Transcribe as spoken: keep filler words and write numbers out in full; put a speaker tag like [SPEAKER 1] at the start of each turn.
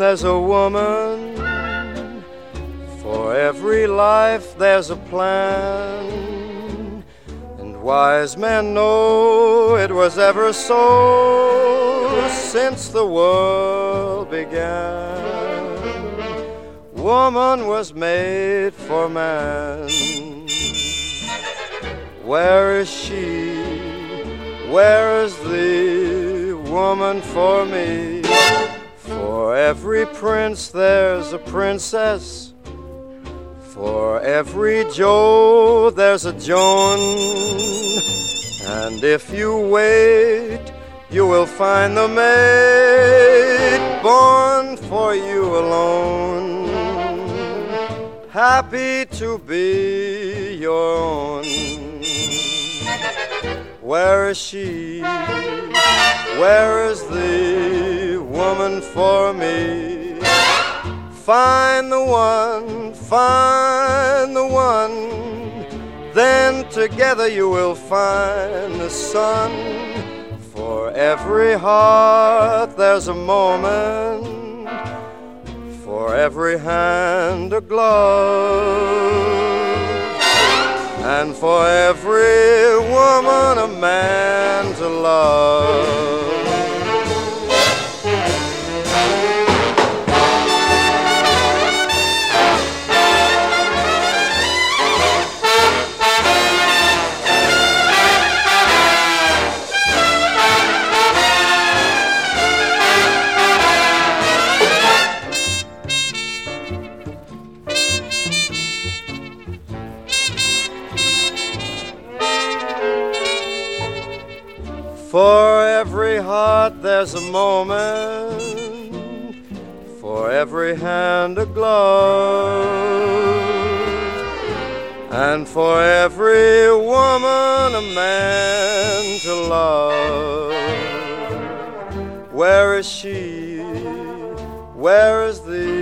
[SPEAKER 1] there's a woman. For every life there's a plan. And wise men know it was ever so since the world began. Woman was made for man. Where is she? Where is the woman for me? For every prince there's a princess. For every Joe there's a Joan. And if you wait, you will find the mate born for you alone. Happy to be your own. Where is she? Where is the woman for me? Find the one, find the one. Then together you will find the sun. For every heart there's a moment. For every hand a glove. And for every woman a man to love. For every heart there's a moment. For every hand a glove. And for every woman a man to love. Where is she? Where is the